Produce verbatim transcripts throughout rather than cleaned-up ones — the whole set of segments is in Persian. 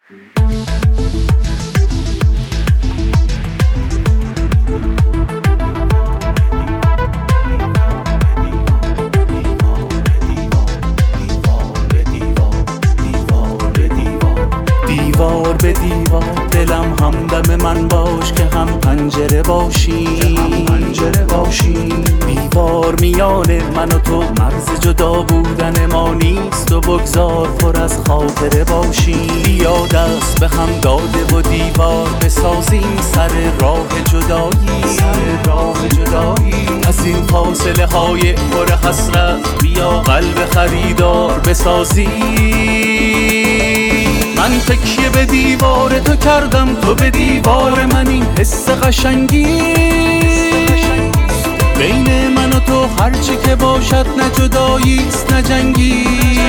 دیوار به دیوار دلم همدم من باش که هم پنجره باشیم پنجره باشیم دیوار میان من و تو مرز جدا بودن ما نیست و بگذار پر از خاطره باشیم بیا دست به هم داده و دیوار بسازیم سر راه جدایی سر راه جدایی از این فاصله های پر حسرت بیا قلب خریدار بسازیم من تکیه به دیوار تو کردم تو به دیوار من این حس قشنگی بین من و تو هرچی که باشد نه جداییست نه جنگی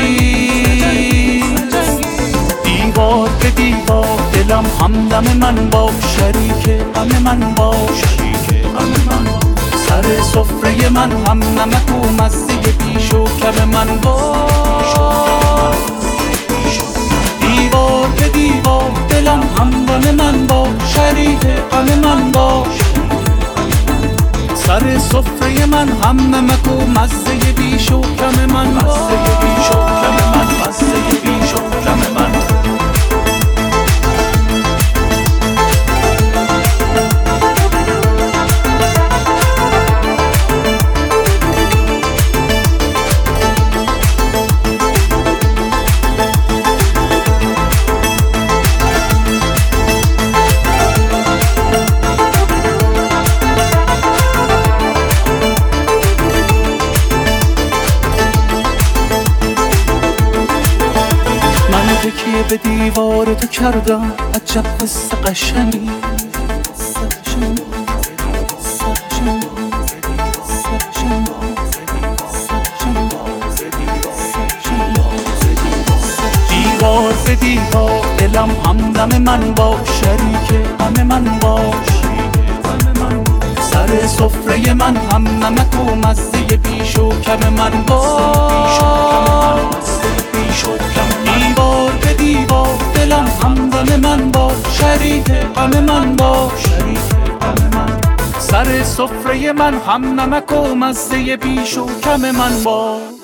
دیوار به دیوار دلم همدم من باش شریک غم من باش سر سفره من هم نمک و مزه پیش و کم من باش دیوار به دیوار دلم همدم من باش شریک غم من باش سر سفره من هم نمک و مزه بیش و کم من مزه بیش و کم من مزه بیش و کم من تکیه به دیوار تو کردم عجب حس قشنگی دیوار به دیوار دلم همدم من باش شریک غم من باش سر سفره من هم نمک و مزه بیش و کم من باش دیوار به دیوار دلم همدم من باش شریک غم من باش سر سفره من هم نمک و مزه بیش و کم من باش